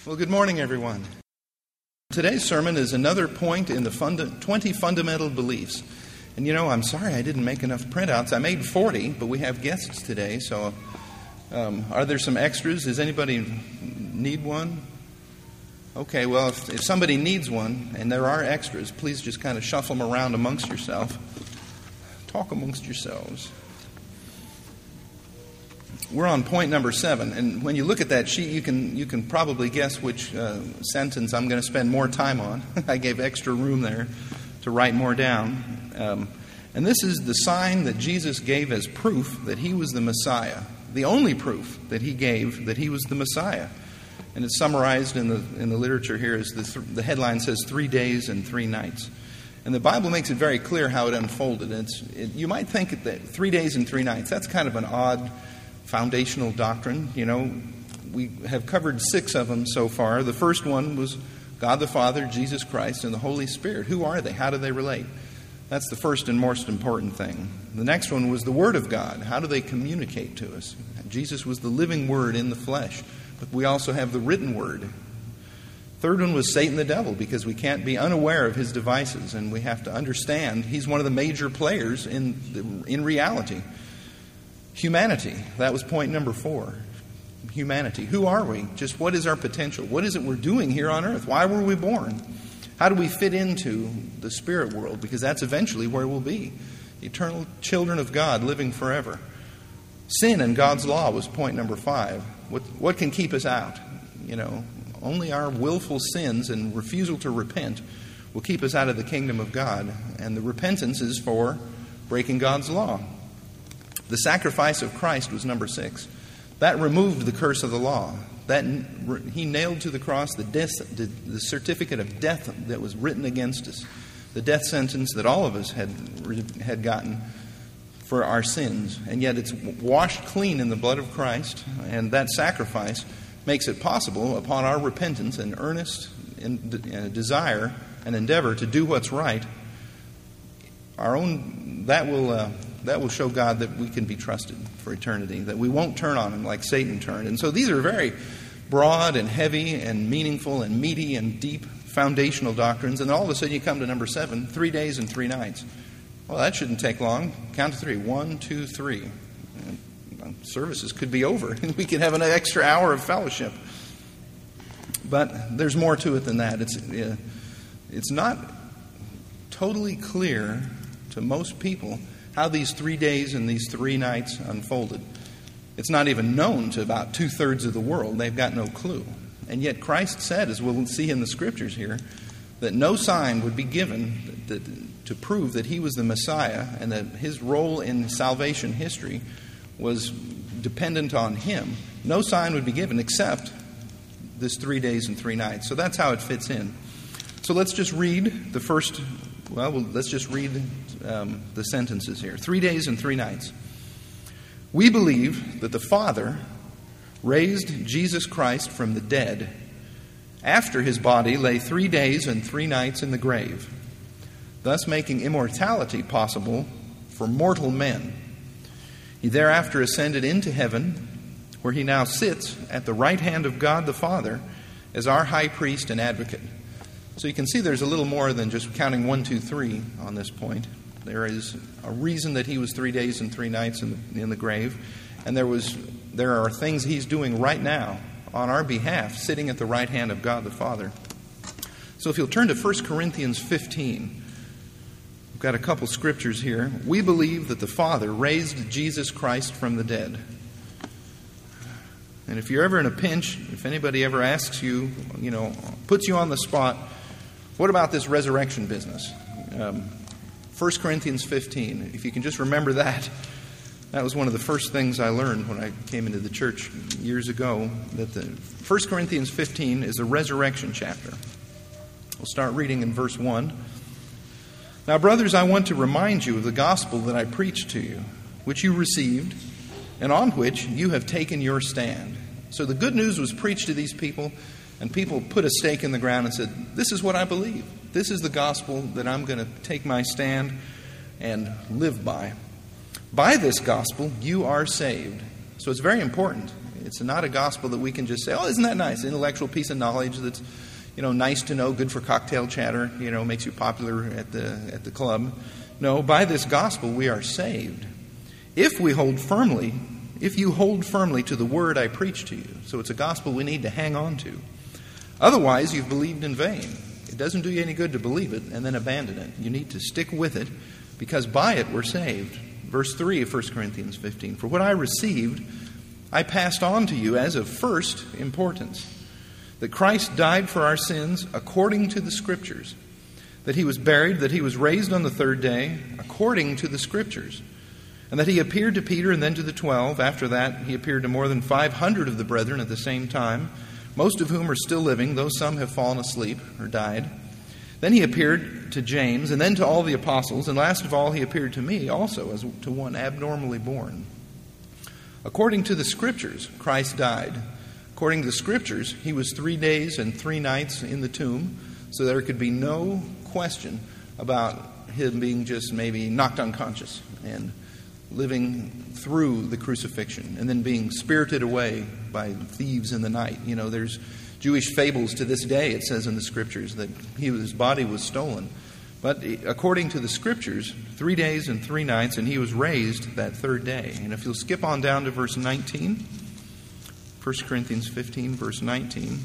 Well, good morning, everyone. Today's sermon is another point in the 20 fundamental beliefs. And I'm sorry I didn't make enough printouts. I made 40, but we have guests today, so are there some extras? Does anybody need one? Okay, well, if somebody needs one, and there are extras, please just kind of shuffle them around amongst yourself. Talk amongst yourselves. We're on point number 7, and when you look at that sheet, you can probably guess which sentence I'm going to spend more time on. I gave extra room there to write more down. And this is the sign that Jesus gave as proof that he was the Messiah. The only proof that he gave that he was the Messiah. And it's summarized in the literature here as the headline says 3 days and 3 nights. And the Bible makes it very clear how it unfolded. You might think that 3 days and 3 nights, that's kind of an odd foundational doctrine. We have covered 6 of them so far. The first one was God the Father, Jesus Christ, and the Holy Spirit. Who are they? How do they relate? That's the first and most important thing. The next one was the Word of God. How do they communicate to us? Jesus was the living Word in the flesh, but we also have the written Word. Third one was Satan the devil, because we can't be unaware of his devices, and we have to understand he's one of the major players in reality. Humanity, that was point number 4. Humanity. Who are we? Just what is our potential? What is it we're doing here on earth? Why were we born? How do we fit into the spirit world? Because that's eventually where we'll be. Eternal children of God living forever. Sin and God's law was point number 5. What can keep us out? Only our willful sins and refusal to repent will keep us out of the kingdom of God. And the repentance is for breaking God's law. The sacrifice of Christ was number 6. That removed the curse of the law. He nailed to the cross the certificate of death that was written against us. The death sentence that all of us had gotten for our sins. And yet it's washed clean in the blood of Christ. And that sacrifice makes it possible upon our repentance and earnest desire and endeavor to do what's right. That will show God that we can be trusted for eternity, that we won't turn on him like Satan turned. And so these are very broad and heavy and meaningful and meaty and deep foundational doctrines. And all of a sudden you come to number 7, 3 days and 3 nights. Well, that shouldn't take long. Count to 3. 1, 2, 3. Services could be over, and we could have an extra hour of fellowship. But there's more to it than that. It's not totally clear to most people how these 3 days and these 3 nights unfolded. It's not even known to about 2/3 of the world. They've got no clue. And yet Christ said, as we'll see in the scriptures here, that no sign would be given to prove that he was the Messiah and that his role in salvation history was dependent on him. No sign would be given except this 3 days and 3 nights. So that's how it fits in. So let's just read the first. Let's just read the sentences here. 3 days and 3 nights. We believe that the Father raised Jesus Christ from the dead after his body lay 3 days and 3 nights in the grave, thus making immortality possible for mortal men. He thereafter ascended into heaven, where he now sits at the right hand of God the Father as our high priest and advocate. So you can see there's a little more than just counting 1, 2, 3 on this point. There is a reason that he was 3 days and 3 nights in the grave. And there are things he's doing right now on our behalf, sitting at the right hand of God the Father. So if you'll turn to 1 Corinthians 15, we've got a couple scriptures here. We believe that the Father raised Jesus Christ from the dead. And if you're ever in a pinch, if anybody ever asks you, puts you on the spot, what about this resurrection business? 1 Corinthians 15, if you can just remember that. That was one of the first things I learned when I came into the church years ago, that the 1 Corinthians 15 is a resurrection chapter. We'll start reading in verse 1. Now, brothers, I want to remind you of the gospel that I preached to you, which you received, and on which you have taken your stand. So the good news was preached to these people, and people put a stake in the ground and said, this is what I believe. This is the gospel that I'm going to take my stand and live by. By this gospel, you are saved. So it's very important. It's not a gospel that we can just say, oh, isn't that nice? Intellectual piece of knowledge that's, nice to know, good for cocktail chatter, makes you popular at the club. No, by this gospel we are saved. If you hold firmly to the word I preach to you. So it's a gospel we need to hang on to. Otherwise, you've believed in vain. It doesn't do you any good to believe it and then abandon it. You need to stick with it, because by it we're saved. Verse 3 of 1 Corinthians 15. For what I received, I passed on to you as of first importance, that Christ died for our sins according to the Scriptures, that he was buried, that he was raised on the third day according to the Scriptures, and that he appeared to Peter and then to the 12. After that, he appeared to more than 500 of the brethren at the same time, most of whom are still living, though some have fallen asleep or died. Then he appeared to James, and then to all the apostles, and last of all he appeared to me also, as to one abnormally born. According to the Scriptures, Christ died. According to the Scriptures, he was 3 days and 3 nights in the tomb, so there could be no question about him being just maybe knocked unconscious and living through the crucifixion and then being spirited away by thieves in the night. There's Jewish fables to this day, it says in the Scriptures, that his body was stolen. But according to the Scriptures, 3 days and 3 nights, and he was raised that third day. And if you'll skip on down to verse 19, 1 Corinthians 15, verse 19.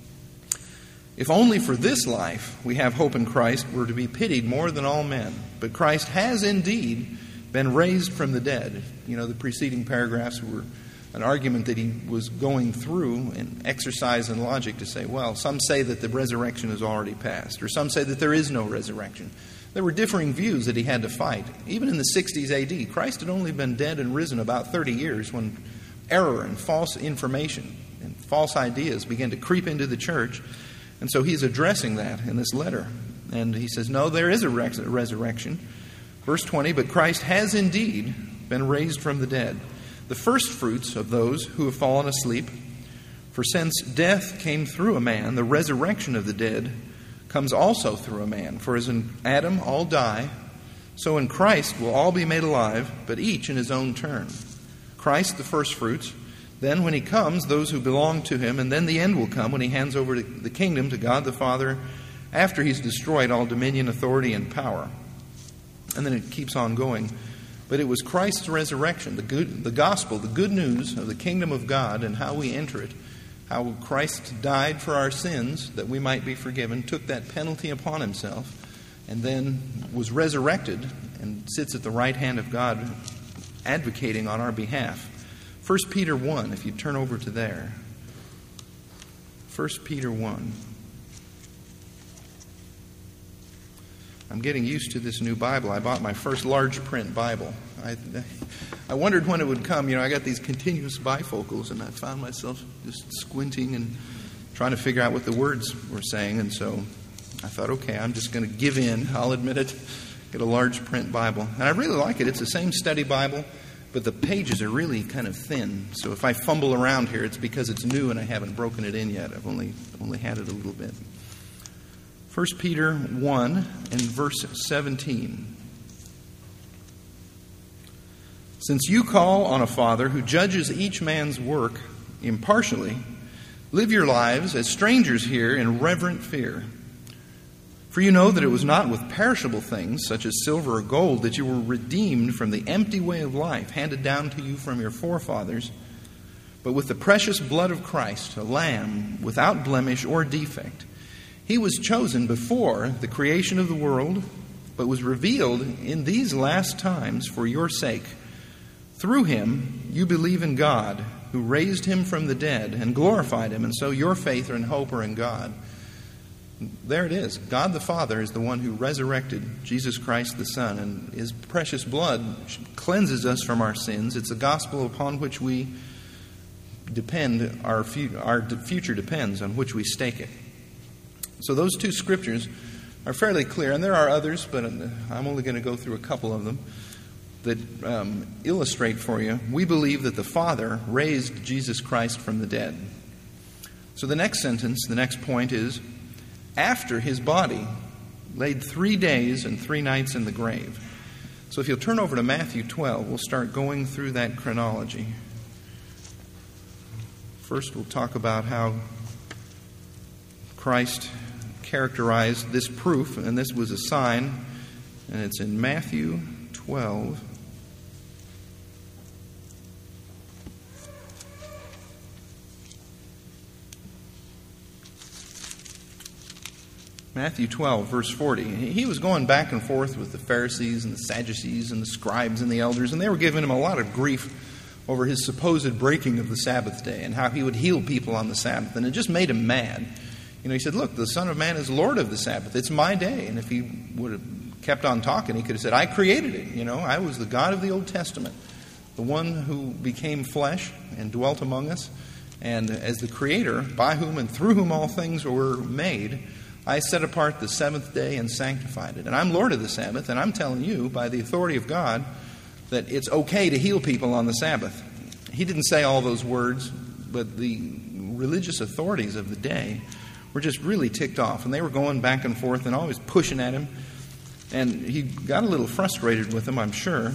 If only for this life we have hope in Christ, we're to be pitied more than all men. But Christ has indeed been raised from the dead. The preceding paragraphs were an argument that he was going through in exercise and logic to say, well, some say that the resurrection is already past, or some say that there is no resurrection. There were differing views that he had to fight. Even in the 60s AD, Christ had only been dead and risen about 30 years when error and false information and false ideas began to creep into the church. And so he's addressing that in this letter. And he says, no, there is a resurrection. Verse 20, but Christ has indeed been raised from the dead, the first fruits of those who have fallen asleep. For since death came through a man, the resurrection of the dead comes also through a man. For as in Adam all die, so in Christ will all be made alive, but each in his own turn. Christ the first fruits, then when he comes, those who belong to him, and then the end will come when he hands over the kingdom to God the Father, after he's destroyed all dominion, authority, and power. And then it keeps on going. But it was Christ's resurrection, the gospel, the good news of the kingdom of God and how we enter it, how Christ died for our sins that we might be forgiven, took that penalty upon himself, and then was resurrected and sits at the right hand of God advocating on our behalf. 1 Peter 1, if you turn over to there. 1 Peter 1. I'm getting used to this new Bible. I bought my first large print Bible. I wondered when it would come. I got these continuous bifocals, and I found myself just squinting and trying to figure out what the words were saying. And so I thought, okay, I'm just going to give in. I'll admit it. Get a large print Bible. And I really like it. It's the same study Bible, but the pages are really kind of thin. So if I fumble around here, it's because it's new and I haven't broken it in yet. I've only had it a little bit. 1 Peter 1 and verse 17. Since you call on a Father who judges each man's work impartially, live your lives as strangers here in reverent fear. For you know that it was not with perishable things, such as silver or gold, that you were redeemed from the empty way of life handed down to you from your forefathers, but with the precious blood of Christ, a lamb without blemish or defect. He was chosen before the creation of the world, but was revealed in these last times for your sake. Through him you believe in God, who raised him from the dead and glorified him, and so your faith and hope are in God. There it is. God the Father is the one who resurrected Jesus Christ the Son, and his precious blood cleanses us from our sins. It's a gospel upon which we depend, our future depends, on which we stake it. So those two scriptures are fairly clear, and there are others, but I'm only going to go through a couple of them that illustrate for you. We believe that the Father raised Jesus Christ from the dead. So the next sentence, the next point is, after his body laid 3 days and 3 nights in the grave. So if you'll turn over to Matthew 12, we'll start going through that chronology. First, we'll talk about how Christ characterized this proof, and this was a sign, and it's in Matthew 12. Matthew 12, verse 40. He was going back and forth with the Pharisees and the Sadducees and the scribes and the elders, and they were giving him a lot of grief over his supposed breaking of the Sabbath day and how he would heal people on the Sabbath. And it just made him mad. He said, look, the Son of Man is Lord of the Sabbath. It's my day. And if he would have kept on talking, he could have said, I created it. I was the God of the Old Testament, the one who became flesh and dwelt among us. And as the Creator, by whom and through whom all things were made, I set apart the seventh day and sanctified it. And I'm Lord of the Sabbath, and I'm telling you, by the authority of God, that it's okay to heal people on the Sabbath. He didn't say all those words, but the religious authorities of the day were just really ticked off. And they were going back and forth and always pushing at him. And he got a little frustrated with them, I'm sure.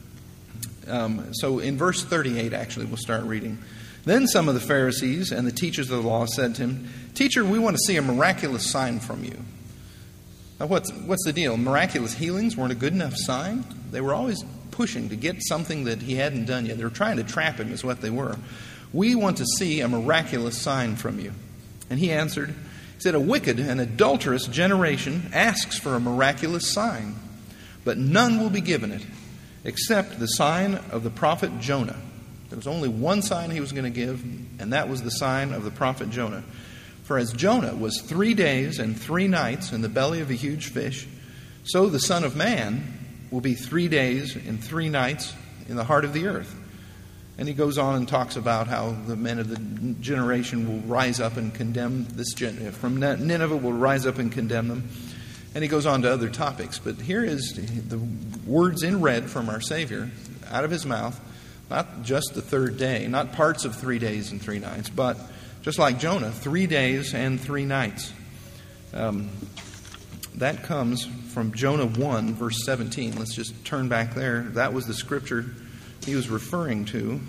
So in verse 38, actually, we'll start reading. Then some of the Pharisees and the teachers of the law said to him, Teacher, we want to see a miraculous sign from you. Now, what's the deal? Miraculous healings weren't a good enough sign? They were always pushing to get something that he hadn't done yet. They were trying to trap him, is what they were. We want to see a miraculous sign from you. And he answered, he said, A wicked and adulterous generation asks for a miraculous sign, but none will be given it, except the sign of the prophet Jonah. There was only one sign he was going to give, and that was the sign of the prophet Jonah. For as Jonah was 3 days and 3 nights in the belly of a huge fish, so the Son of Man will be 3 days and 3 nights in the heart of the earth. And he goes on and talks about how the men of the generation will rise up and condemn this from Nineveh will rise up and condemn them. And he goes on to other topics. But here is the words in red from our Savior out of his mouth. Not just the third day, not parts of 3 days and 3 nights, but just like Jonah, 3 days and 3 nights. That comes from Jonah 1, verse 17. Let's just turn back there. That was the scripture he was referring to.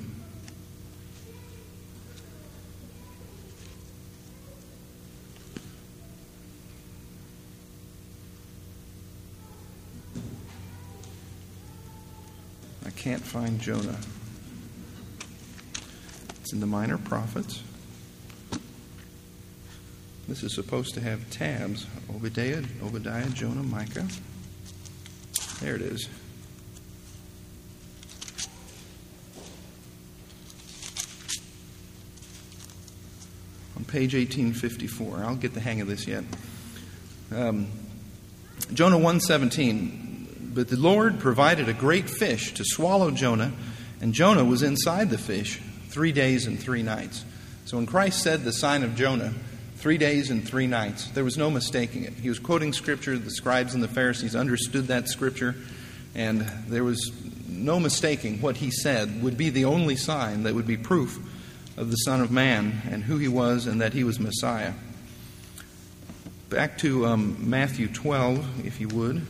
I can't find Jonah. It's in the Minor Prophets. This is supposed to have tabs. Obadiah, Jonah, Micah. There it is. On page 1854. I'll get the hang of this yet. Jonah 1:17. But the Lord provided a great fish to swallow Jonah, and Jonah was inside the fish 3 days and 3 nights. So when Christ said the sign of Jonah, 3 days and 3 nights, there was no mistaking it. He was quoting Scripture. The scribes and the Pharisees understood that Scripture, and there was no mistaking what he said would be the only sign that would be proof of the Son of Man and who he was and that he was Messiah. Back to Matthew 12, if you would.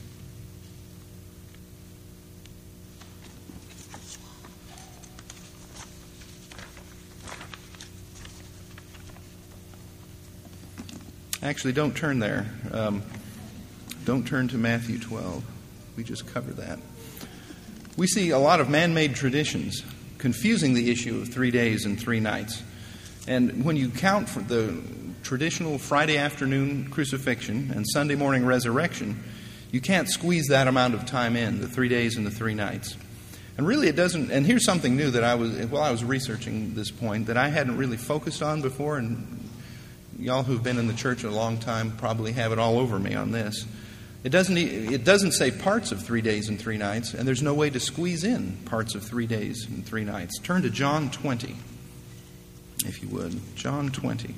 Actually, don't turn there. Don't turn to Matthew 12. We just covered that. We see a lot of man-made traditions confusing the issue of 3 days and 3 nights. And when you count for the traditional Friday afternoon crucifixion and Sunday morning resurrection, you can't squeeze that amount of time in, the 3 days and the 3 nights. And really it doesn't, and here's something new that I was researching this point that I hadn't really focused on before, and y'all who've been in the church a long time probably have it all over me on this. It doesn't say parts of 3 days and 3 nights, and there's no way to squeeze in parts of 3 days and 3 nights. Turn to John 20, if you would. John 20.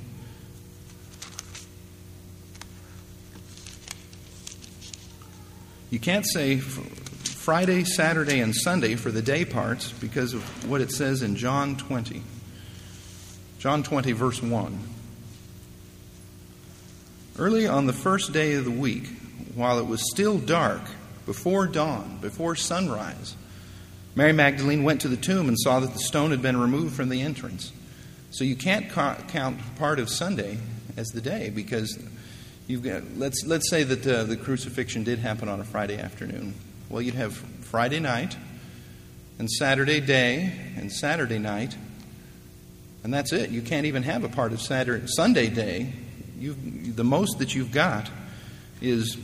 You can't say Friday, Saturday, and Sunday for the day parts because of what it says in John 20. John 20, verse 1. Early on the first day of the week, while it was still dark, before dawn, before sunrise, Mary Magdalene went to the tomb and saw that the stone had been removed from the entrance. So you can't count part of Sunday as the day, because you've got, let's say that the crucifixion did happen on a Friday afternoon. Well, you'd have Friday night and Saturday day and Saturday night, and that's it. You can't even have a part of Sunday day. The most that you've got is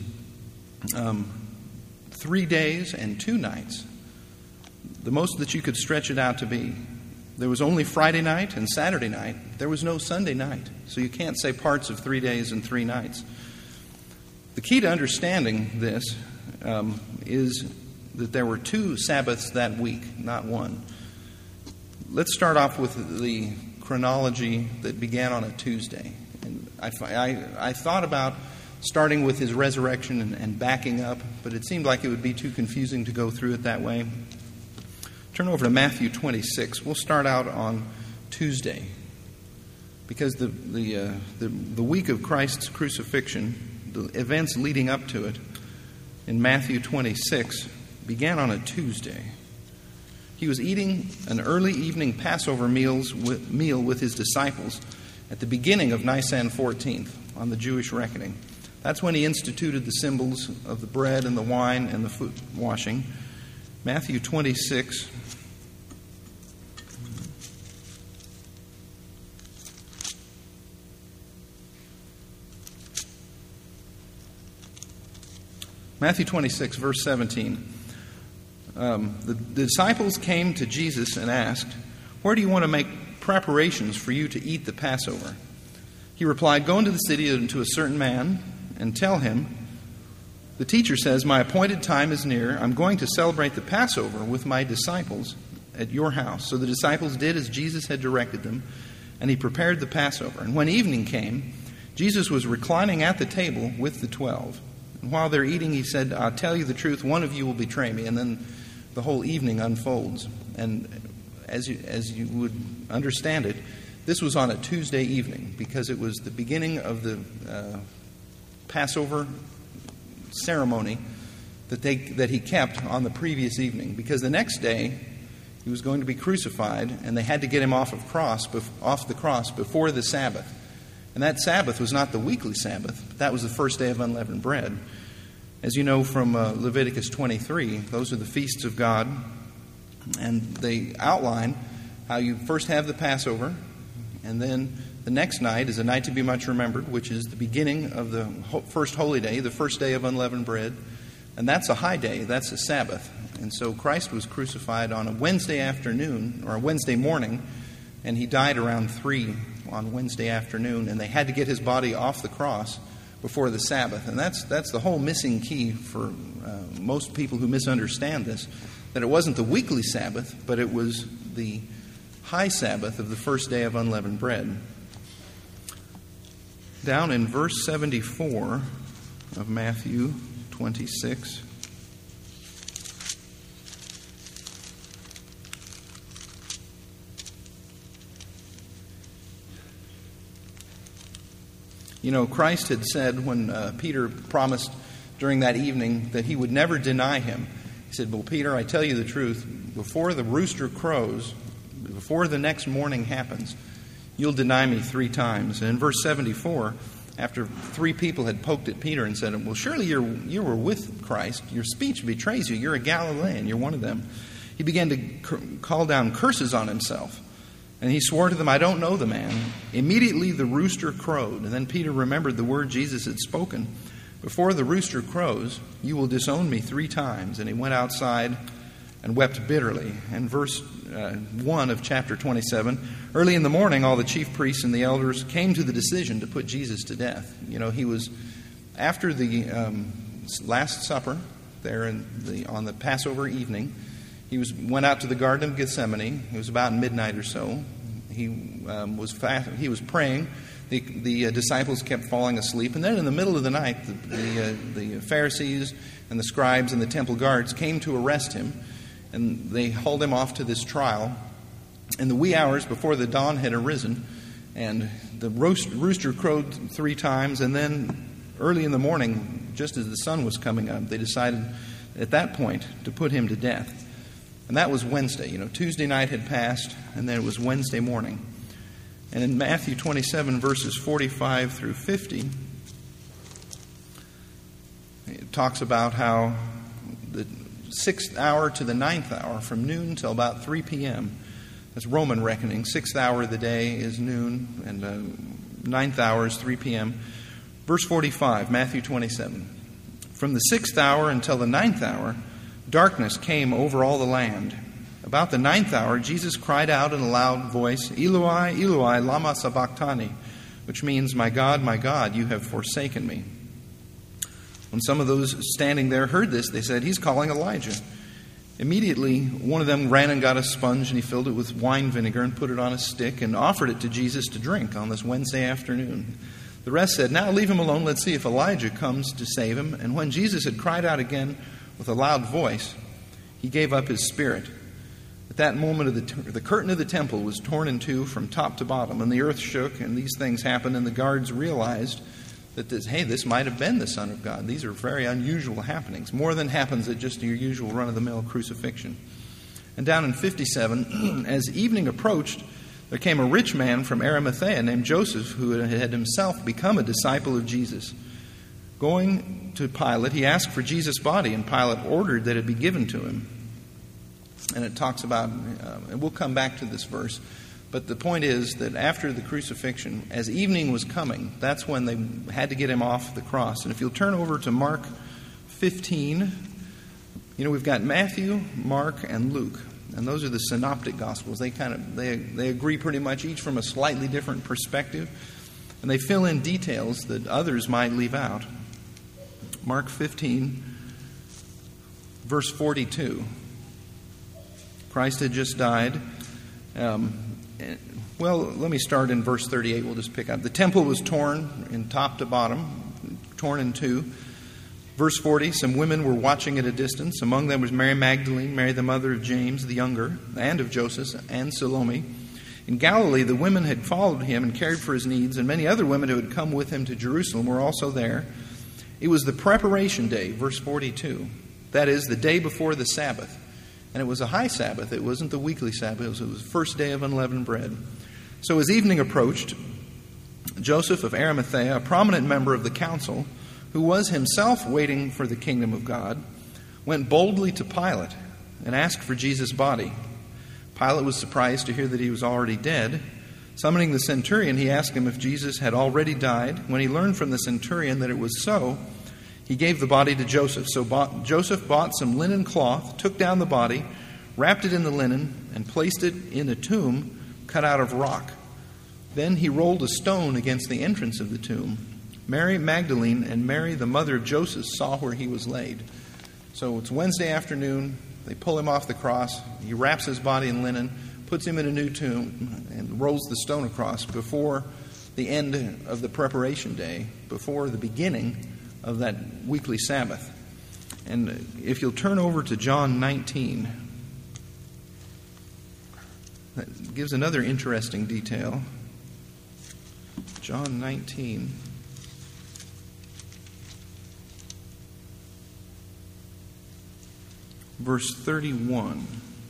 3 days and 2 nights. The most that you could stretch it out to be. There was only Friday night and Saturday night. There was no Sunday night. So you can't say parts of 3 days and 3 nights. The key to understanding this is that there were 2 Sabbaths that week, not one. Let's start off with the chronology that began on a Tuesday. And I thought about starting with his resurrection and backing up, but it seemed like it would be too confusing to go through it that way. Turn over to Matthew 26. We'll start out on Tuesday, because the week of Christ's crucifixion, the events leading up to it in Matthew 26 began on a Tuesday. He was eating an early evening Passover meal with his disciples at the beginning of Nisan 14th on the Jewish reckoning. That's when he instituted the symbols of the bread and the wine and the foot washing. Matthew 26. Matthew 26, verse 17. The disciples came to Jesus and asked, "Where do you want to make preparations for you to eat the Passover?" He replied, "Go into the city to a certain man and tell him, 'The teacher says, my appointed time is near. I'm going to celebrate the Passover with my disciples at your house.' So the disciples did as Jesus had directed them, and he prepared the Passover. And when evening came, Jesus was reclining at the table with the 12. And while they're eating, he said, 'I'll tell you the truth, one of you will betray me.' And then the whole evening unfolds. And as you would understand it, this was on a Tuesday evening, because it was the beginning of the Passover ceremony that he kept on the previous evening, because the next day he was going to be crucified, and they had to get him off the cross before the Sabbath. And that Sabbath was not the weekly Sabbath, but that was the first day of unleavened bread. As you know from Leviticus 23, those are the feasts of God, and they outline how you first have the Passover, and then the next night is a night to be much remembered, which is the beginning of the first holy day, the first day of unleavened bread. And that's a high day, that's a Sabbath. And so Christ was crucified on a Wednesday afternoon, or a Wednesday morning, and he died around 3 on Wednesday afternoon, and they had to get his body off the cross before the Sabbath. And that's the whole missing key for most people who misunderstand this, that it wasn't the weekly Sabbath, but it was the high Sabbath of the first day of unleavened bread. Down in verse 74 of Matthew 26. You know, Christ had said when Peter promised during that evening that he would never deny him. He said, "Well, Peter, I tell you the truth, before the rooster crows, before the next morning happens, you'll deny me 3 times. And in verse 74, after 3 people had poked at Peter and said, "Well, surely you were with Christ. Your speech betrays you. You're a Galilean. You're one of them." He began to call down curses on himself. And he swore to them, "I don't know the man." Immediately the rooster crowed. And then Peter remembered the word Jesus had spoken. "Before the rooster crows, you will disown me 3 times. And he went outside and wept bitterly. And verse 1 of chapter 27, early in the morning, all the chief priests and the elders came to the decision to put Jesus to death. You know, he was, after the Last Supper, there on the Passover evening, he went out to the Garden of Gethsemane. It was about midnight or so. He was praying. The disciples kept falling asleep. And then in the middle of the night, the Pharisees and the scribes and the temple guards came to arrest him. And they hauled him off to this trial in the wee hours before the dawn had arisen. And the rooster crowed 3 times. And then early in the morning, just as the sun was coming up, they decided at that point to put him to death. And that was Wednesday. You know, Tuesday night had passed, and then it was Wednesday morning. And in Matthew 27, verses 45 through 50, it talks about how the 6th hour to the 9th hour, from noon till about 3 p.m., that's Roman reckoning. 6th hour of the day is noon, and 9th hour is 3 p.m. Verse 45, Matthew 27. From the 6th hour until the 9th hour, darkness came over all the land. About the 9th hour, Jesus cried out in a loud voice, Eloi, Eloi, lama sabachthani, which means, my God, you have forsaken me. When some of those standing there heard this, they said, he's calling Elijah. Immediately, one of them ran and got a sponge, and he filled it with wine vinegar and put it on a stick and offered it to Jesus to drink on this Wednesday afternoon. The rest said, now leave him alone, let's see if Elijah comes to save him. And when Jesus had cried out again with a loud voice, he gave up his spirit. At that moment, the curtain of the temple was torn in two from top to bottom, and the earth shook, and these things happened, and the guards realized that this might have been the Son of God. These are very unusual happenings, more than happens at just your usual run-of-the-mill crucifixion. And down in 57, as evening approached, there came a rich man from Arimathea named Joseph, who had himself become a disciple of Jesus. Going to Pilate, he asked for Jesus' body, and Pilate ordered that it be given to him. And it talks about, and we'll come back to this verse, but the point is that after the crucifixion, as evening was coming, that's when they had to get him off the cross. And if you'll turn over to Mark 15, we've got Matthew, Mark, and Luke. And those are the synoptic gospels. They agree pretty much, each from a slightly different perspective. And they fill in details that others might leave out. Mark 15, verse 42. Christ had just died. Let me start in verse 38. We'll just pick up. The temple was torn in top to bottom, torn in two. Verse 40, some women were watching at a distance. Among them was Mary Magdalene, Mary the mother of James the younger, and of Joseph, and Salome. In Galilee, the women had followed him and cared for his needs, and many other women who had come with him to Jerusalem were also there. It was the preparation day, verse 42. That is, the day before the Sabbath. And it was a high Sabbath. It wasn't the weekly Sabbath. It was the first day of unleavened bread. So as evening approached, Joseph of Arimathea, a prominent member of the council, who was himself waiting for the kingdom of God, went boldly to Pilate and asked for Jesus' body. Pilate was surprised to hear that he was already dead. Summoning the centurion, he asked him if Jesus had already died. When he learned from the centurion that it was so, he gave the body to Joseph. So Joseph bought some linen cloth, took down the body, wrapped it in the linen, and placed it in a tomb cut out of rock. Then he rolled a stone against the entrance of the tomb. Mary Magdalene and Mary, the mother of Joseph, saw where he was laid. So it's Wednesday afternoon. They pull him off the cross. He wraps his body in linen, puts him in a new tomb, and rolls the stone across before the end of the preparation day, before the beginning of that weekly Sabbath. And if you'll turn over to John 19, that gives another interesting detail. John 19. Verse 31.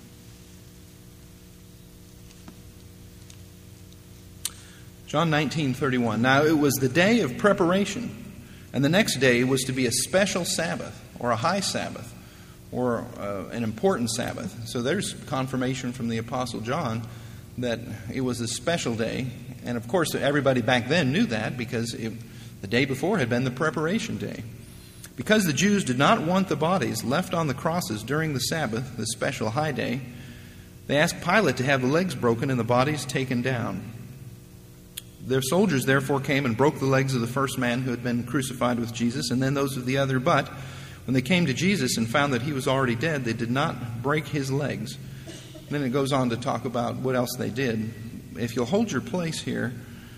John 19:31. Now it was the day of preparation, and the next day was to be a special Sabbath, or a high Sabbath, or an important Sabbath. So there's confirmation from the Apostle John that it was a special day. And of course, everybody back then knew that because the day before had been the preparation day. Because the Jews did not want the bodies left on the crosses during the Sabbath, the special high day, they asked Pilate to have the legs broken and the bodies taken down. Their soldiers therefore came and broke the legs of the first man who had been crucified with Jesus, and then those of the other. But when they came to Jesus and found that he was already dead, they did not break his legs. And then it goes on to talk about what else they did. If you'll hold your place here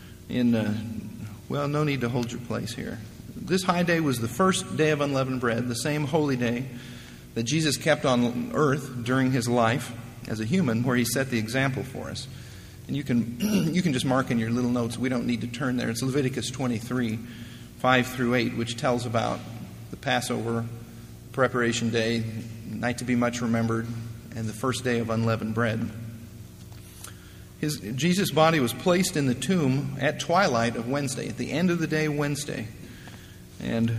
no need to hold your place here. This high day was the first day of unleavened bread, the same holy day that Jesus kept on earth during his life as a human, where he set the example for us. And you can just mark in your little notes. We don't need to turn there. It's Leviticus 23, 5 through 8, which tells about the Passover, preparation day, night to be much remembered, and the first day of unleavened bread. Jesus' body was placed in the tomb at twilight of Wednesday, at the end of the day Wednesday. And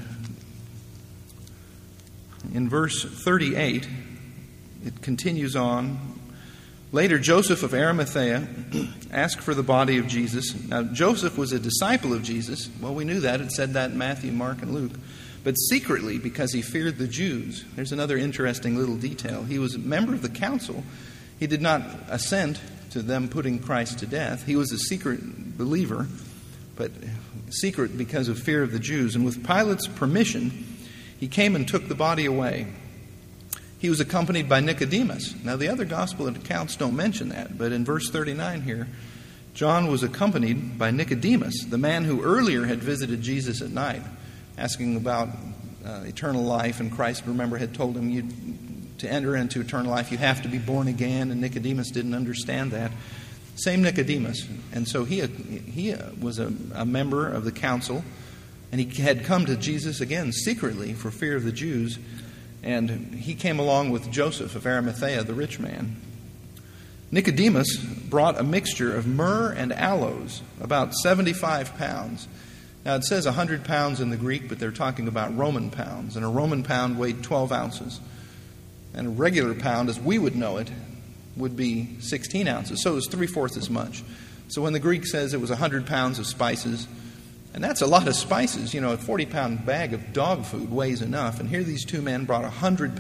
in verse 38, it continues on. Later, Joseph of Arimathea asked for the body of Jesus. Now, Joseph was a disciple of Jesus. Well, we knew that. It said that in Matthew, Mark, and Luke. But secretly, because he feared the Jews. There's another interesting little detail. He was a member of the council. He did not assent to them putting Christ to death. He was a secret believer, but secret because of fear of the Jews. And with Pilate's permission, he came and took the body away. He was accompanied by Nicodemus. Now, the other gospel accounts don't mention that, but in verse 39 here, John was accompanied by Nicodemus, the man who earlier had visited Jesus at night, asking about eternal life. And Christ, remember, had told him, to enter into eternal life, you have to be born again. And Nicodemus didn't understand that. Same Nicodemus. And so he was a member of the council, and he had come to Jesus again secretly for fear of the Jews. And he came along with Joseph of Arimathea, the rich man. Nicodemus brought a mixture of myrrh and aloes, about 75 pounds. Now, it says 100 pounds in the Greek, but they're talking about Roman pounds. And a Roman pound weighed 12 ounces. And a regular pound, as we would know it, would be 16 ounces. So it was 3/4 as much. So when the Greek says it was 100 pounds of spices, and that's a lot of spices. You know, a 40-pound bag of dog food weighs enough. And here these two men brought 100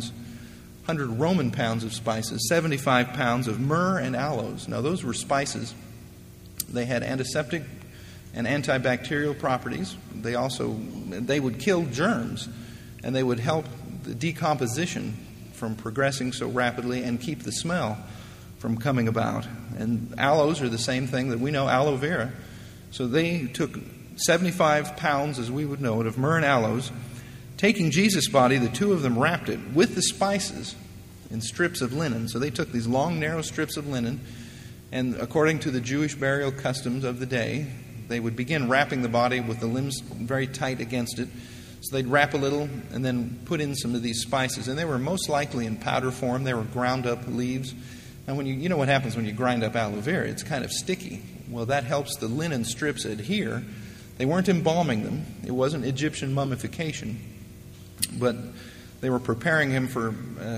Roman pounds of spices, 75 pounds of myrrh and aloes. Now, those were spices. They had antiseptic and antibacterial properties. They would kill germs, and they would help the decomposition from progressing so rapidly and keep the smell from coming about. And aloes are the same thing that we know, aloe vera. So they took 75 pounds, as we would know it, of myrrh and aloes. Taking Jesus' body, the two of them wrapped it with the spices in strips of linen. So they took these long, narrow strips of linen, and according to the Jewish burial customs of the day, they would begin wrapping the body with the limbs very tight against it. So they'd wrap a little and then put in some of these spices. And they were most likely in powder form. They were ground up leaves. And when you know what happens when you grind up aloe vera, it's kind of sticky. Well, that helps the linen strips adhere. They weren't embalming them. It wasn't Egyptian mummification. But they were preparing him for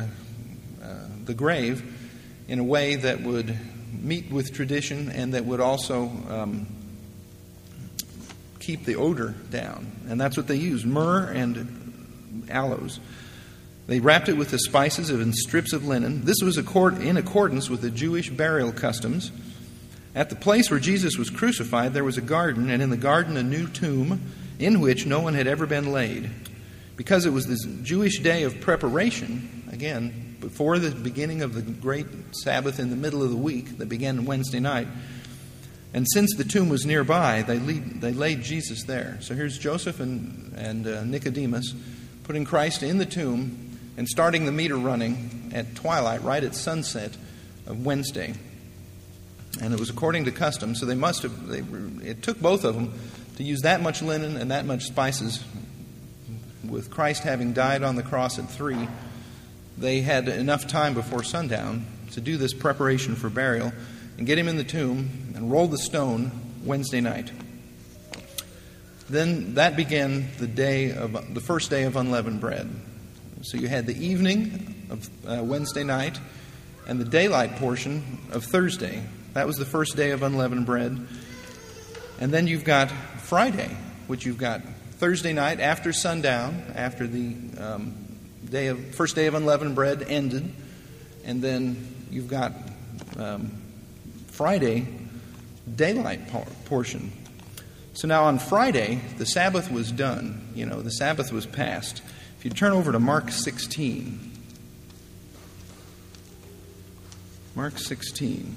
the grave in a way that would meet with tradition and that would also keep the odor down. And that's what they used, myrrh and aloes. They wrapped it with the spices in strips of linen. This was in accordance with the Jewish burial customs. At the place where Jesus was crucified, there was a garden, and in the garden a new tomb in which no one had ever been laid. Because it was this Jewish day of preparation, again, before the beginning of the great Sabbath in the middle of the week that began Wednesday night, and since the tomb was nearby, they laid Jesus there. So here's Joseph and Nicodemus putting Christ in the tomb and starting the meter running at twilight, right at sunset of Wednesday. And it was according to custom, so it took both of them to use that much linen and that much spices. With Christ having died on the cross at 3, they had enough time before sundown to do this preparation for burial and get him in the tomb and roll the stone Wednesday night. Then that began the first day of unleavened bread. So you had the evening of Wednesday night and the daylight portion of Thursday. That was the first day of unleavened bread. And then you've got Friday, which you've got Thursday night after sundown, after the first day of unleavened bread ended. And then you've got Friday, daylight portion. So now on Friday, the Sabbath was done. The Sabbath was passed. If you turn over to Mark 16. Mark 16.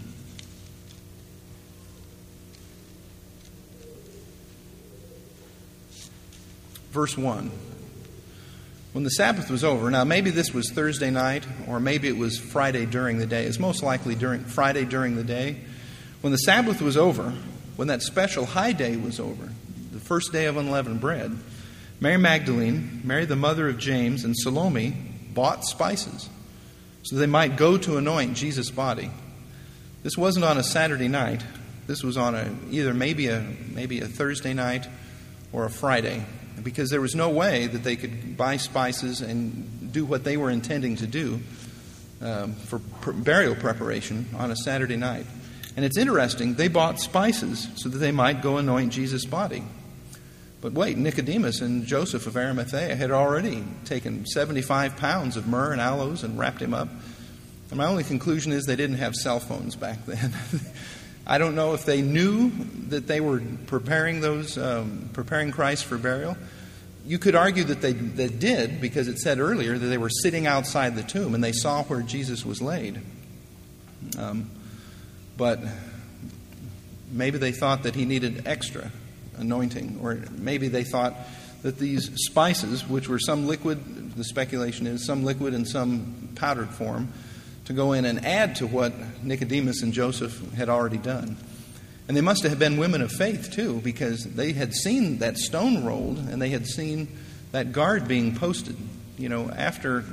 Verse 1. When the Sabbath was over, now maybe this was Thursday night, or maybe it was Friday during the day. It's most likely Friday during the day. When the Sabbath was over, when that special high day was over, the first day of unleavened bread, Mary Magdalene, Mary the mother of James, and Salome bought spices so they might go to anoint Jesus' body. This wasn't on a Saturday night. This was on either maybe a Thursday night or a Friday, because there was no way that they could buy spices and do what they were intending to do for burial preparation on a Saturday night. And it's interesting, they bought spices so that they might go anoint Jesus' body. But wait, Nicodemus and Joseph of Arimathea had already taken 75 pounds of myrrh and aloes and wrapped him up. And my only conclusion is they didn't have cell phones back then. I don't know if they knew that they were preparing Christ for burial. You could argue that they did, because it said earlier that they were sitting outside the tomb and they saw where Jesus was laid. But maybe they thought that he needed extra anointing, or maybe they thought that these spices, which were some liquid, the speculation is some liquid and some powdered form, to go in and add to what Nicodemus and Joseph had already done. And they must have been women of faith too, because they had seen that stone rolled and they had seen that guard being posted. You know, after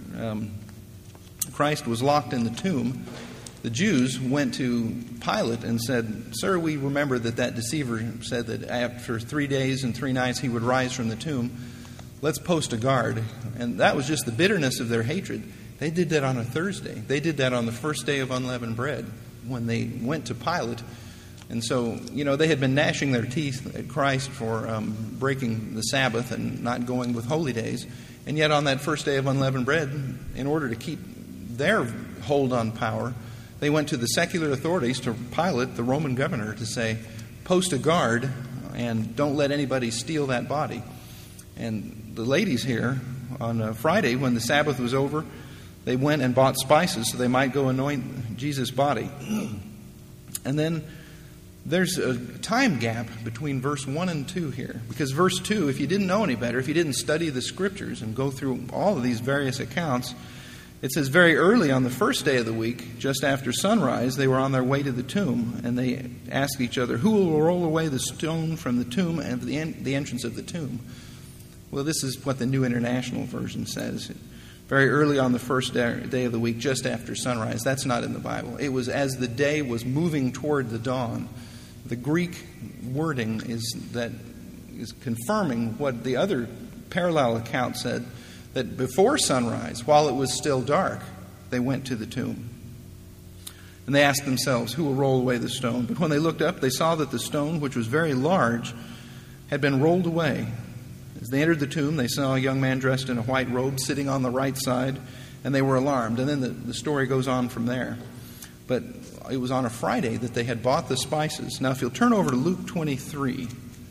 Christ was locked in the tomb, the Jews went to Pilate and said, "Sir, we remember that deceiver said that after 3 days and 3 nights he would rise from the tomb. Let's post a guard." And that was just the bitterness of their hatred. They did that on a Thursday. They did that on the first day of unleavened bread when they went to Pilate. And so, you know, they had been gnashing their teeth at Christ for breaking the Sabbath and not going with holy days. And yet on that first day of unleavened bread, in order to keep their hold on power, they went to the secular authorities, to Pilate, the Roman governor, to say, post a guard and don't let anybody steal that body. And the ladies here, on Friday, when the Sabbath was over, they went and bought spices so they might go anoint Jesus' body. And then there's a time gap between verse 1 and 2 here. Because verse 2, if you didn't know any better, if you didn't study the Scriptures and go through all of these various accounts, it says, very early on the first day of the week, just after sunrise, they were on their way to the tomb, and they asked each other, "Who will roll away the stone from the tomb and the entrance of the tomb?" Well, this is what the New International Version says. Very early on the first day of the week, just after sunrise. That's not in the Bible. It was as the day was moving toward the dawn. The Greek wording is confirming what the other parallel account said, that before sunrise, while it was still dark, they went to the tomb. And they asked themselves, "Who will roll away the stone?" But when they looked up, they saw that the stone, which was very large, had been rolled away. As they entered the tomb, they saw a young man dressed in a white robe sitting on the right side, and they were alarmed. And then the story goes on from there. But it was on a Friday that they had bought the spices. Now, if you'll turn over to Luke 23.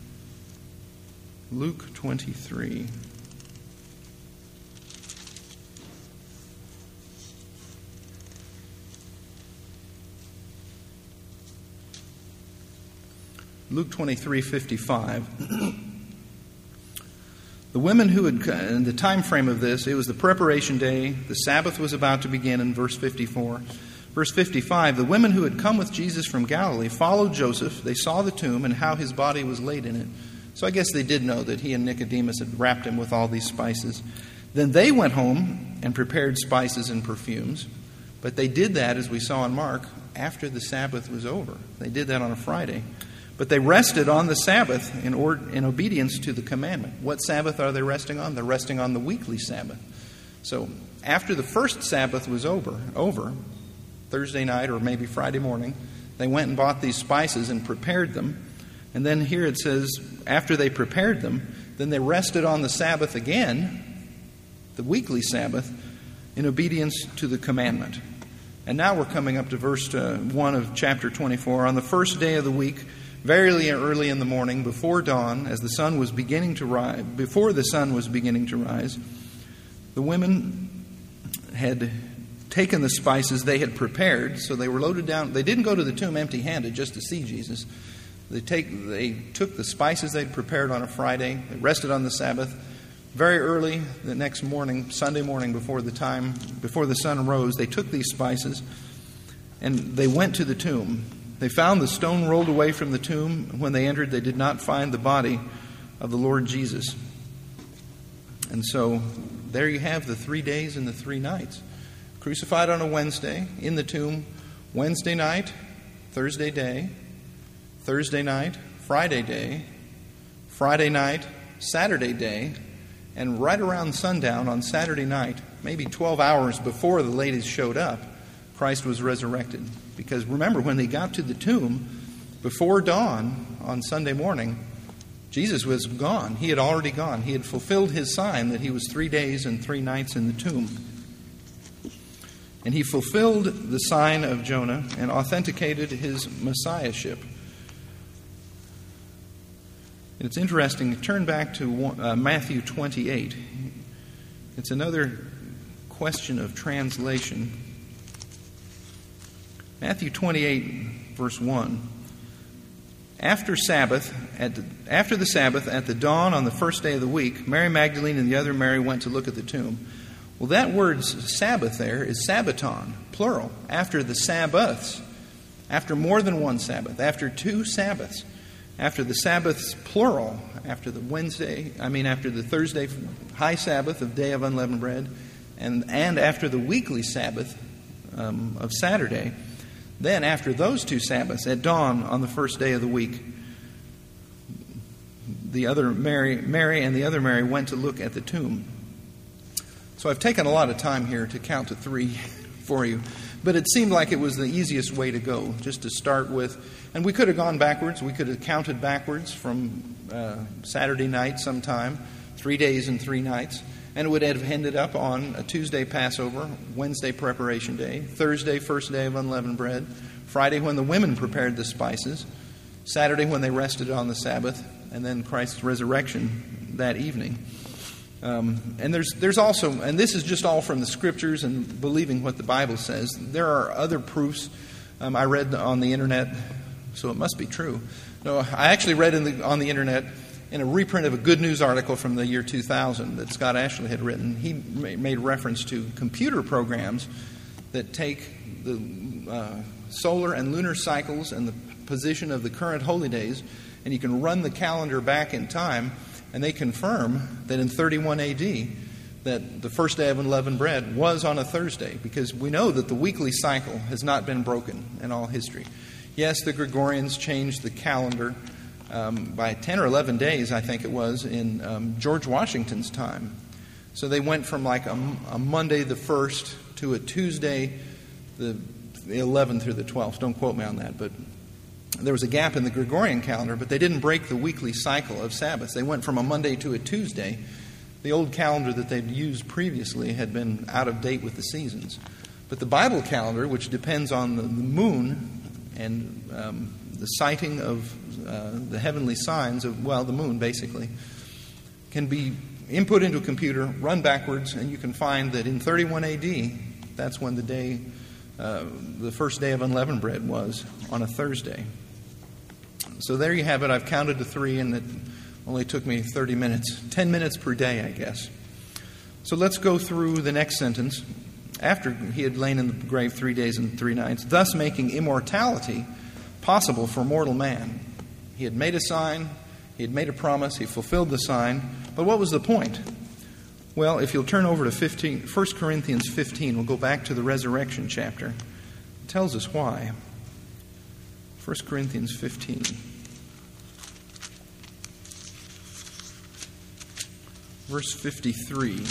Luke 23. Luke 23:55. The women who had, in the time frame of this, it was the preparation day. The Sabbath was about to begin in verse 54. Verse 55, the women who had come with Jesus from Galilee followed Joseph. They saw the tomb and how his body was laid in it. So I guess they did know that he and Nicodemus had wrapped him with all these spices. Then they went home and prepared spices and perfumes. But they did that, as we saw in Mark, after the Sabbath was over. They did that on a Friday. But they rested on the Sabbath in obedience to the commandment. What Sabbath are they resting on? They're resting on the weekly Sabbath. So after the first Sabbath was over, Thursday night or maybe Friday morning, they went and bought these spices and prepared them. And then here it says, after they prepared them, then they rested on the Sabbath again, the weekly Sabbath, in obedience to the commandment. And now we're coming up to verse 1 of chapter 24. On the first day of the week, very early in the morning, before dawn, as the sun was beginning to rise, the women had taken the spices they had prepared, so they were loaded down. They didn't go to the tomb empty-handed just to see Jesus. They took the spices they'd prepared on a Friday. They rested on the Sabbath. Very early the next morning, Sunday morning, before the sun rose, they took these spices and they went to the tomb. They found the stone rolled away from the tomb. When they entered, they did not find the body of the Lord Jesus. And so there you have the 3 days and the 3 nights. Crucified on a Wednesday, in the tomb Wednesday night, Thursday day, Thursday night, Friday day, Friday night, Saturday day, and right around sundown on Saturday night, maybe 12 hours before the ladies showed up, Christ was resurrected. Because remember, when they got to the tomb, before dawn on Sunday morning, Jesus was gone. He had already gone. He had fulfilled his sign that he was 3 days and 3 nights in the tomb. And he fulfilled the sign of Jonah and authenticated his messiahship. And it's interesting. Turn back to Matthew 28. It's another question of translation. Matthew 28, verse 1. After the Sabbath, at the dawn on the first day of the week, Mary Magdalene and the other Mary went to look at the tomb. Well, that word Sabbath there is Sabbaton, plural, after the Sabbaths, after more than one Sabbath, after 2 Sabbaths, after the Sabbaths, plural, after the Thursday high Sabbath of Day of Unleavened Bread, and after the weekly Sabbath of Saturday. Then, after those 2 Sabbaths, at dawn on the first day of the week, the other Mary and the other Mary went to look at the tomb. So I've taken a lot of time here to count to 3 for you, but it seemed like it was the easiest way to go, just to start with. And we could have gone backwards. We could have counted backwards from Saturday night sometime, 3 days and 3 nights. And it would have ended up on a Tuesday Passover, Wednesday Preparation Day, Thursday first day of unleavened bread, Friday when the women prepared the spices, Saturday when they rested on the Sabbath, and then Christ's resurrection that evening. And there's also, and this is just all from the Scriptures and believing what the Bible says. There are other proofs I read on the internet, so it must be true. No, I actually read on the internet in a reprint of a Good News article from the year 2000 that Scott Ashley had written. He made reference to computer programs that take the solar and lunar cycles and the position of the current holy days, and you can run the calendar back in time, and they confirm that in 31 A.D., that the first day of unleavened bread was on a Thursday, because we know that the weekly cycle has not been broken in all history. Yes, the Gregorians changed the calendar by 10 or 11 days, I think it was, in George Washington's time. So they went from like a Monday the 1st to a Tuesday the 11th through the 12th. Don't quote me on that, but there was a gap in the Gregorian calendar, but they didn't break the weekly cycle of Sabbaths. They went from a Monday to a Tuesday. The old calendar that they'd used previously had been out of date with the seasons. But the Bible calendar, which depends on the moon and the sighting of the heavenly signs of, the moon basically, can be input into a computer, run backwards, and you can find that in 31 A.D., that's when the first day of unleavened bread was, on a Thursday. So there you have it. I've counted to 3, and it only took me 30 minutes. 10 minutes per day, I guess. So let's go through the next sentence. After he had lain in the grave 3 days and 3 nights, thus making immortality possible for mortal man. He had made a sign, he had made a promise, he fulfilled the sign. But what was the point? Well, if you'll turn over to 1 Corinthians 15, we'll go back to the resurrection chapter. It tells us why. 1 Corinthians 15. Verse 53.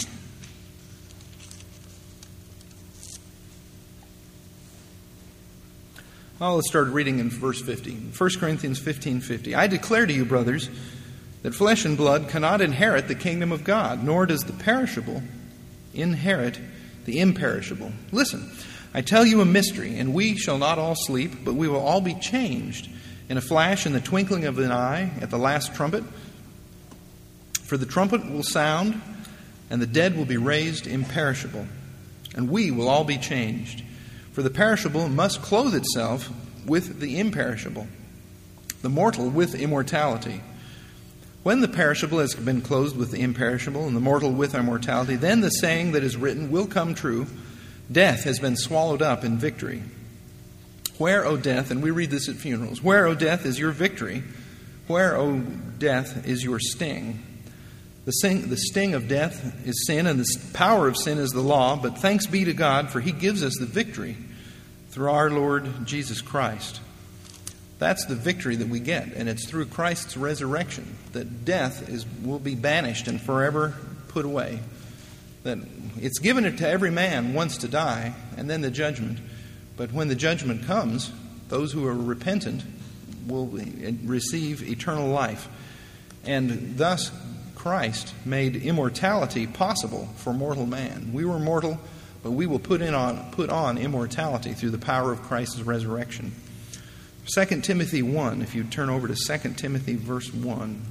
Well, let's start reading in verse 50. 1 Corinthians 15:50. I declare to you, brothers, that flesh and blood cannot inherit the kingdom of God, nor does the perishable inherit the imperishable. Listen, I tell you a mystery, and we shall not all sleep, but we will all be changed in a flash, in the twinkling of an eye, at the last trumpet. For the trumpet will sound, and the dead will be raised imperishable, and we will all be changed. For the perishable must clothe itself with the imperishable, the mortal with immortality. When the perishable has been clothed with the imperishable, and the mortal with immortality, then the saying that is written will come true, death has been swallowed up in victory. Where, O death, and we read this at funerals, where, O death, is your victory? Where, O death, is your sting? The sting of death is sin, and the power of sin is the law, but thanks be to God, for He gives us the victory through our Lord Jesus Christ. That's the victory that we get, and it's through Christ's resurrection that death will be banished and forever put away. That it's given it to every man once to die, and then the judgment. But when the judgment comes, those who are repentant will receive eternal life. And thus Christ made immortality possible for mortal man. We were mortal, but we will put on immortality through the power of Christ's resurrection. 2 Timothy 1, if you turn over to 2 Timothy verse 1.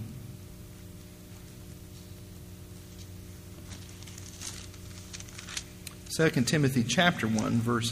Second Timothy chapter 1, verse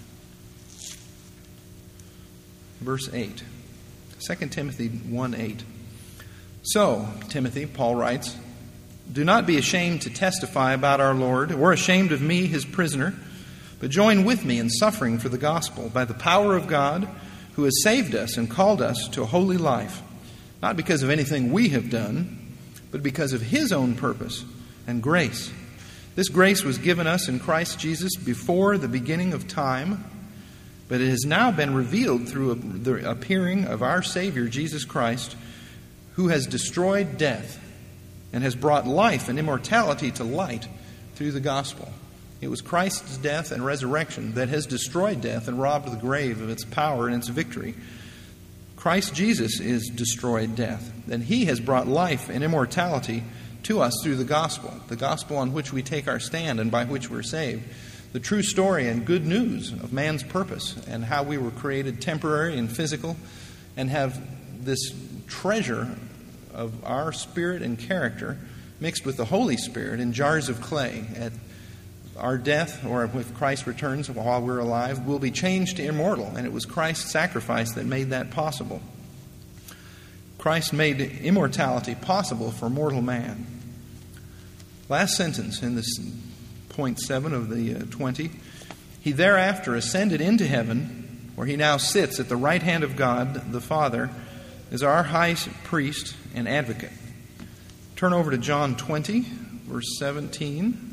8. 2 Timothy 1:8. So, Timothy, Paul writes, do not be ashamed to testify about our Lord, or ashamed of me, his prisoner, but join with me in suffering for the gospel by the power of God, who has saved us and called us to a holy life, not because of anything we have done, but because of his own purpose and grace. This grace was given us in Christ Jesus before the beginning of time, but it has now been revealed through the appearing of our Savior, Jesus Christ, who has destroyed death and has brought life and immortality to light through the gospel. It was Christ's death and resurrection that has destroyed death and robbed the grave of its power and its victory. Christ Jesus is destroyed death, and he has brought life and immortality to us through the gospel on which we take our stand and by which we're saved. The true story and good news of man's purpose and how we were created temporary and physical and have this treasure of our spirit and character mixed with the Holy Spirit in jars of clay. At our death, or if Christ returns while we're alive, will be changed to immortal, and it was Christ's sacrifice that made that possible. Christ made immortality possible for mortal man. Last sentence in this point 7 of the 20. He thereafter ascended into heaven, where he now sits at the right hand of God the Father, as our high priest and advocate. Turn over to John 20, verse 17.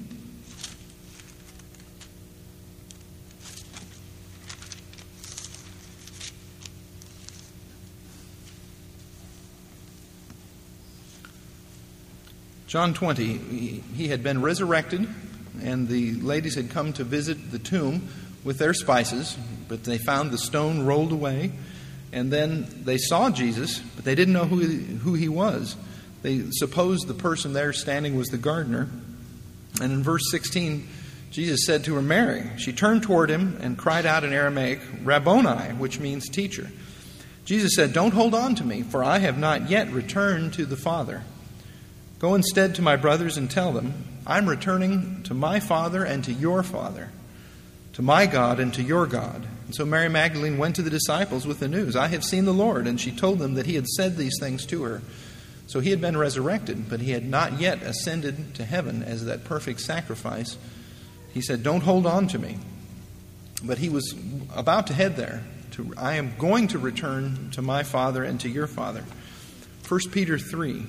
John 20, he had been resurrected, and the ladies had come to visit the tomb with their spices, but they found the stone rolled away. And then they saw Jesus, but they didn't know who he was. They supposed the person there standing was the gardener. And in verse 16, Jesus said to her, Mary. She turned toward him and cried out in Aramaic, Rabboni, which means teacher. Jesus said, don't hold on to me, for I have not yet returned to the Father. Go instead to my brothers and tell them, I'm returning to my Father and to your Father, to my God and to your God. And so Mary Magdalene went to the disciples with the news, I have seen the Lord, and she told them that he had said these things to her. So he had been resurrected, but he had not yet ascended to heaven as that perfect sacrifice. He said, don't hold on to me. But he was about to head there. I am going to return to my Father and to your Father. 1 Peter 3.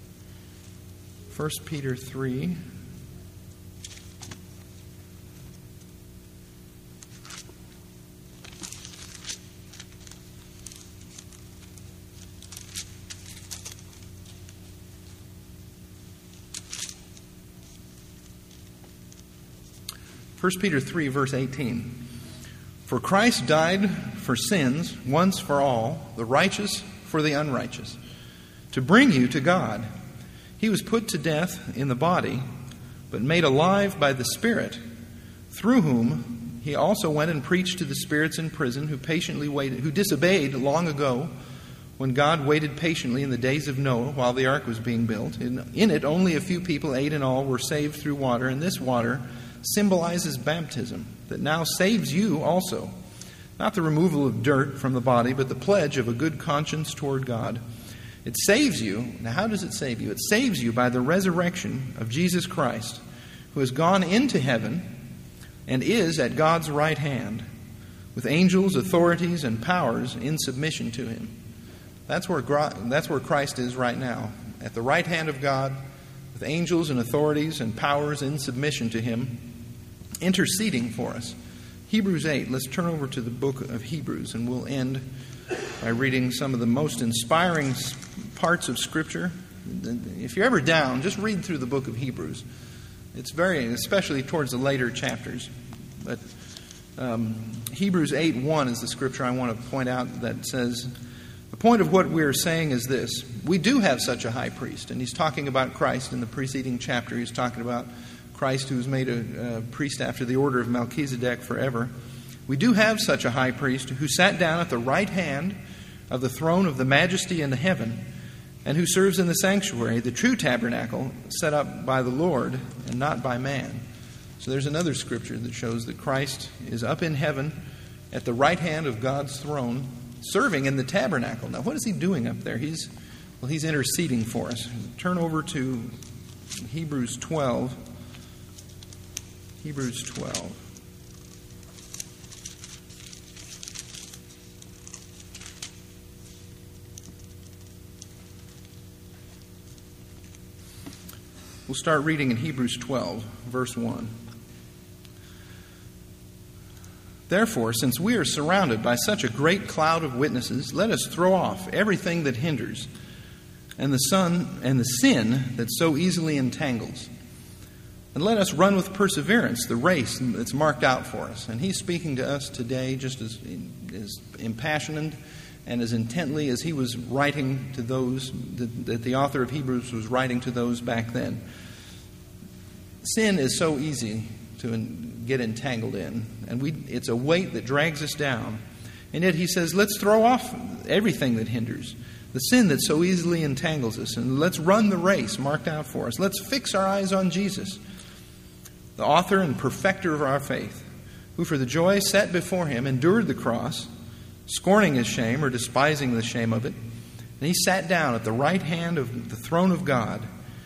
1 Peter 3. First Peter 3, verse 18. For Christ died for sins once for all, the righteous for the unrighteous, to bring you to God. He was put to death in the body, but made alive by the Spirit, through whom he also went and preached to the spirits in prison who patiently waited, who disobeyed long ago, when God waited patiently in the days of Noah while the ark was being built. In it, only a few people, 8 in all, were saved through water, and this water symbolizes baptism that now saves you also. Not the removal of dirt from the body, but the pledge of a good conscience toward God. It saves you. Now, how does it save you? It saves you by the resurrection of Jesus Christ, who has gone into heaven and is at God's right hand, with angels, authorities, and powers in submission to him. That's where Christ is right now, at the right hand of God, with angels and authorities and powers in submission to him, interceding for us. Hebrews 8. Let's turn over to the book of Hebrews, and we'll end by reading some of the most inspiring parts of Scripture. If you're ever down, just read through the book of Hebrews. It's especially towards the later chapters. But Hebrews 8:1 is the scripture I want to point out that says, the point of what we're saying is this: we do have such a high priest. And he's talking about Christ in the preceding chapter. He's talking about Christ, who was made a priest after the order of Melchizedek forever. We do have such a high priest who sat down at the right hand of the throne of the majesty in the heaven, and who serves in the sanctuary, the true tabernacle, set up by the Lord and not by man. So there's another scripture that shows that Christ is up in heaven at the right hand of God's throne, serving in the tabernacle. Now, what is he doing up there? He's interceding for us. Turn over to Hebrews 12. Hebrews 12. We'll start reading in Hebrews 12, verse 1. Therefore, since we are surrounded by such a great cloud of witnesses, let us throw off everything that hinders and the sin that so easily entangles. And let us run with perseverance the race that's marked out for us. And he's speaking to us today just as impassioned and as intently as he was writing to those, that the author of Hebrews was writing to those back then. Sin is so easy to get entangled in, and it's a weight that drags us down. And yet he says, let's throw off everything that hinders, the sin that so easily entangles us, and let's run the race marked out for us. Let's fix our eyes on Jesus, the author and perfecter of our faith, who for the joy set before him endured the cross, scorning his shame or despising the shame of it, and he sat down at the right hand of the throne of God.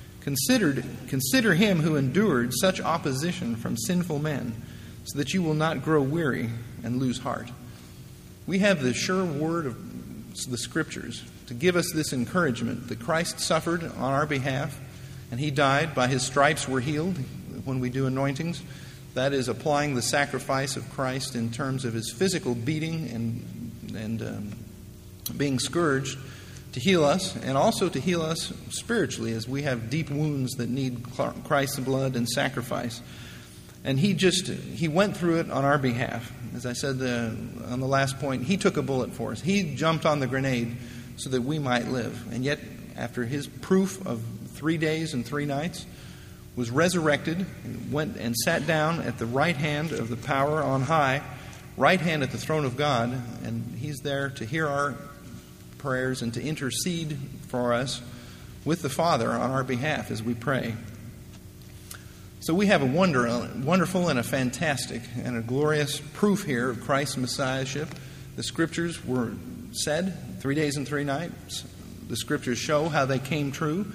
Consider him who endured such opposition from sinful men, so that you will not grow weary and lose heart. We have the sure word of the Scriptures to give us this encouragement that Christ suffered on our behalf, and he died. By his stripes we're healed. When we do anointings, that is applying the sacrifice of Christ in terms of his physical beating and being scourged to heal us, and also to heal us spiritually as we have deep wounds that need Christ's blood and sacrifice. And he went through it on our behalf. As I said on the last point, he took a bullet for us. He jumped on the grenade so that we might live. And yet, after his proof of 3 days and 3 nights, was resurrected, went and sat down at the right hand of the power on high, right hand at the throne of God, and he's there to hear our prayers and to intercede for us with the Father on our behalf as we pray. So we have a wonderful and a fantastic and a glorious proof here of Christ's Messiahship. The Scriptures were said 3 days and 3 nights. The Scriptures show how they came true.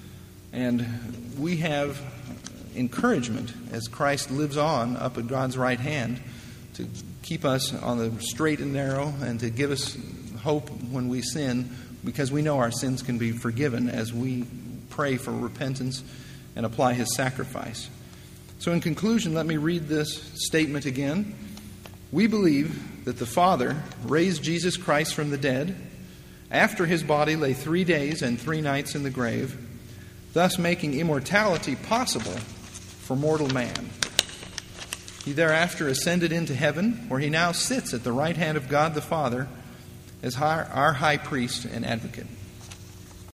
And we have encouragement as Christ lives on up at God's right hand to keep us on the straight and narrow and to give us hope when we sin, because we know our sins can be forgiven as we pray for repentance and apply his sacrifice. So in conclusion, let me read this statement again. We believe that the Father raised Jesus Christ from the dead after his body lay 3 days and 3 nights in the grave, thus making immortality possible for mortal man. He thereafter ascended into heaven, where he now sits at the right hand of God the Father as our high priest and advocate.